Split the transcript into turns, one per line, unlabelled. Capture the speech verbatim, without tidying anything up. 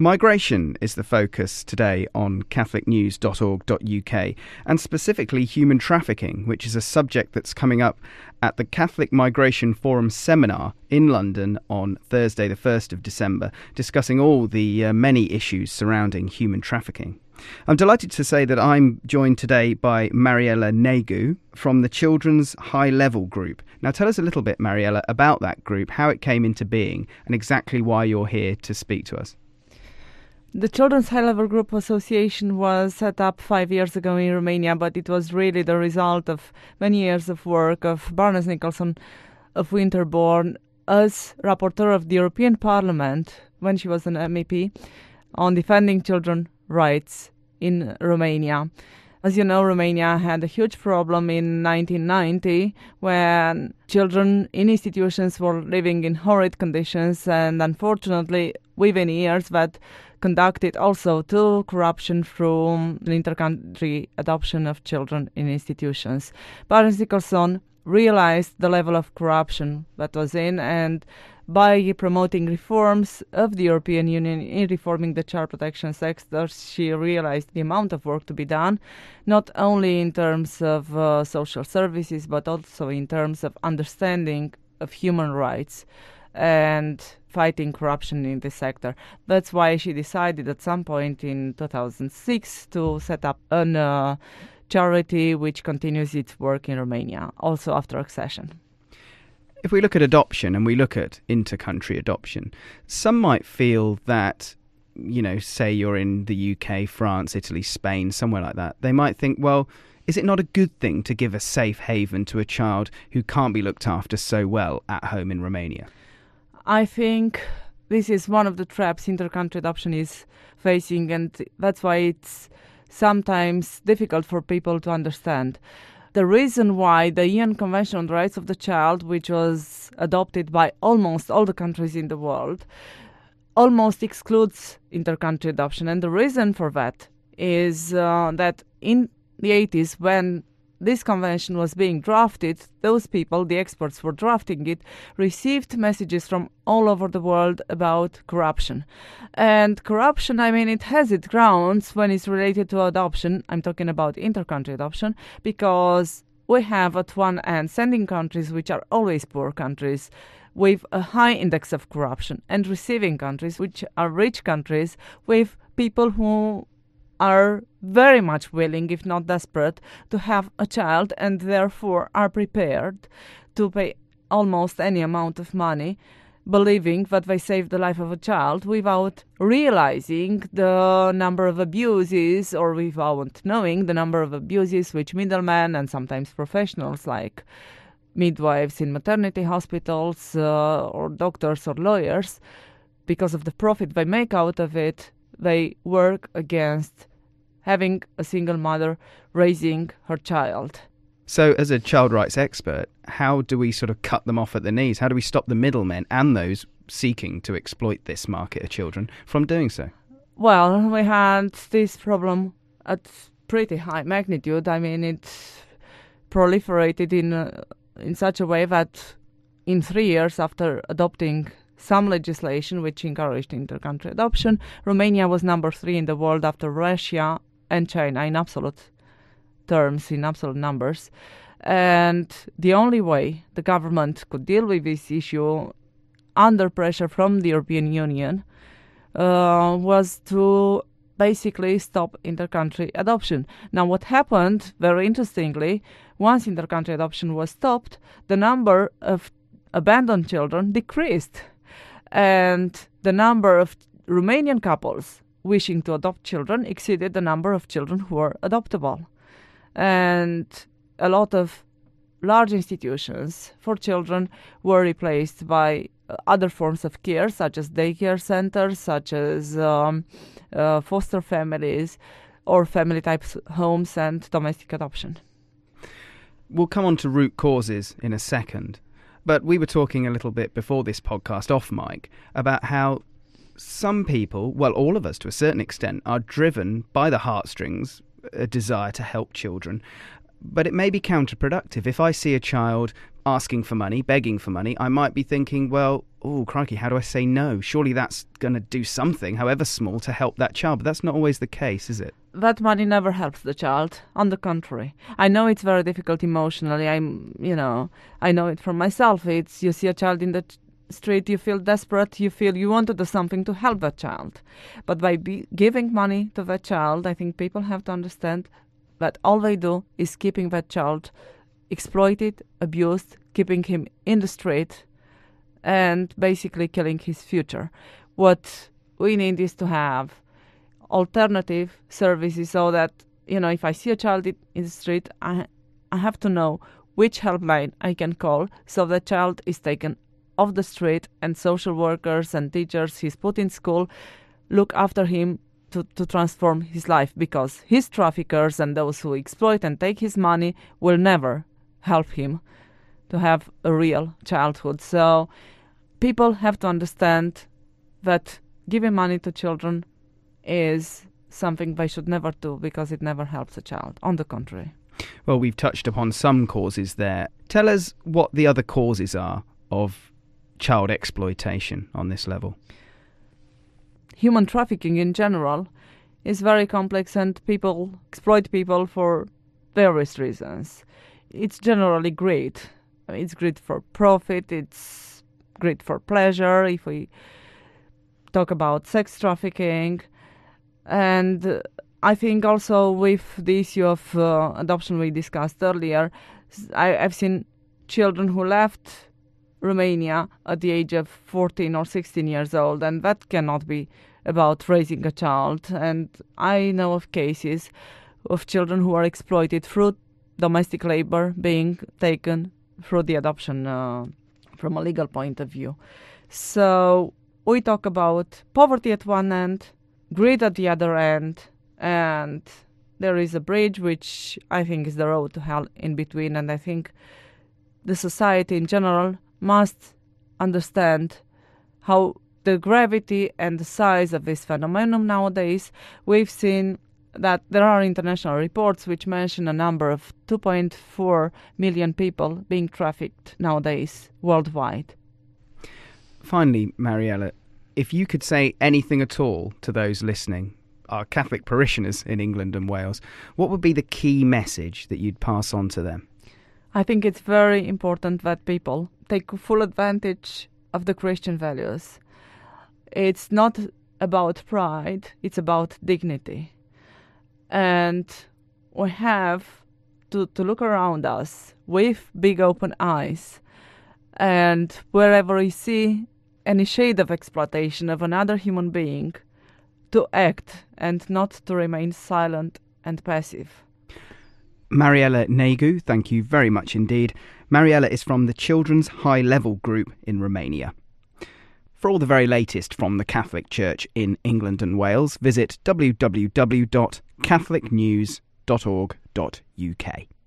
Migration is the focus today on catholic news dot org dot U K, and specifically human trafficking, which is a subject that's coming up at the Catholic Migration Forum seminar in London on Thursday the first of December, discussing all the uh, many issues surrounding human trafficking. I'm delighted to say that I'm joined today by Mariella Negu from the Children's High Level Group. Now tell us a little bit, Mariella, about that group, how it came into being, and exactly why you're here to speak to us.
The Children's High Level Group Association was set up five years ago in Romania, but it was really the result of many years of work of Baroness Nicholson of Winterbourne as rapporteur of the European Parliament when she was an M E P on defending children's rights in Romania. As you know, Romania had a huge problem in nineteen ninety when children in institutions were living in horrid conditions, and unfortunately within years that conducted also to corruption through inter-country adoption of children in institutions. Baroness Nicholson realized the level of corruption that was in, and by promoting reforms of the European Union in reforming the child protection sector, she realized the amount of work to be done, not only in terms of uh, social services, but also in terms of understanding of human rights and fighting corruption in this sector. That's why she decided at some point in two thousand six to set up a uh, charity which continues its work in Romania, also after accession.
If we look at adoption and we look at inter-country adoption, some might feel that, you know, say you're in the U K, France, Italy, Spain, somewhere like that, they might think, well, is it not a good thing to give a safe haven to a child who can't be looked after so well at home in Romania?
I think this is one of the traps inter-country adoption is facing, and that's why it's sometimes difficult for people to understand. The reason why the U N Convention on the Rights of the Child, which was adopted by almost all the countries in the world, almost excludes inter-country adoption. And the reason for that is uh, that in the eighties, when this convention was being drafted, those people, the experts who were drafting it, received messages from all over the world about corruption. And corruption, I mean, it has its grounds when it's related to adoption. I'm talking about inter-country adoption, because we have at one end sending countries which are always poor countries with a high index of corruption, and receiving countries which are rich countries with people who are very much willing, if not desperate, to have a child, and therefore are prepared to pay almost any amount of money, believing that they saved the life of a child without realizing the number of abuses, or without knowing the number of abuses which middlemen and sometimes professionals like midwives in maternity hospitals uh, or doctors or lawyers, because of the profit they make out of it, they work against having a single mother raising her child.
So as a child rights expert, how do we sort of cut them off at the knees? How do we stop the middlemen and those seeking to exploit this market of children from doing so?
Well, we had this problem at pretty high magnitude. I mean, it proliferated in uh, in such a way that in three years after adopting some legislation which encouraged inter-country adoption, Romania was number three in the world after Russia and China in absolute terms, in absolute numbers. And the only way the government could deal with this issue under pressure from the European Union uh, was to basically stop inter-country adoption. Now, what happened, very interestingly, once inter-country adoption was stopped, the number of abandoned children decreased. And the number of Romanian couples wishing to adopt children exceeded the number of children who were adoptable. And a lot of large institutions for children were replaced by other forms of care, such as daycare centers, such as um, uh, foster families or family-type homes and domestic adoption.
We'll come on to root causes in a second. But we were talking a little bit before this podcast off mic about how some people, well, all of us to a certain extent, are driven by the heartstrings, a desire to help children. But it may be counterproductive. If I see a child asking for money, begging for money, I might be thinking, well, oh, crikey, how do I say no? Surely that's going to do something, however small, to help that child. But that's not always the case, is it?
That money never helps the child. On the contrary. I know it's very difficult emotionally. I'm, you know, I know it from myself. It's, you see a child in the t- street, you feel desperate, you feel you want to do something to help that child. But by be- giving money to that child, I think people have to understand that all they do is keeping that child exploited, abused, keeping him in the street, and basically killing his future. What we need is to have alternative services so that, you know, if I see a child in the street, I, I have to know which helpline I can call so the child is taken off the street and social workers and teachers he's put in school look after him to, to transform his life, because his traffickers and those who exploit and take his money will never help him to have a real childhood. So people have to understand that giving money to children is something they should never do, because it never helps a child. On the contrary.
Well, we've touched upon some causes there. Tell us what the other causes are of child exploitation on this level.
Human trafficking in general is very complex, and people exploit people for various reasons. It's generally greed. It's greed for profit, it's greed for pleasure, if we talk about sex trafficking. And I think also with the issue of uh, adoption we discussed earlier, I, I've seen children who left Romania at the age of fourteen or sixteen years old, and that cannot be about raising a child. And I know of cases of children who are exploited through domestic labor being taken through the adoption uh, from a legal point of view. So we talk about poverty at one end, greed at the other end, and there is a bridge which I think is the road to hell in between. And I think the society in general must understand how the gravity and the size of this phenomenon nowadays. We've seen that there are international reports which mention a number of two point four million people being trafficked nowadays worldwide.
Finally, Mariella, if you could say anything at all to those listening, our Catholic parishioners in England and Wales, what would be the key message that you'd pass on to them?
I think it's very important that people take full advantage of the Christian values. It's not about pride, it's about dignity. And we have to, to look around us with big open eyes, and wherever we see any shade of exploitation of another human being, to act and not to remain silent and passive.
Mariella Negu, thank you very much indeed. Mariella is from the Children's High Level Group in Romania. For all the very latest from the Catholic Church in England and Wales, visit w w w dot catholic news dot org dot u k.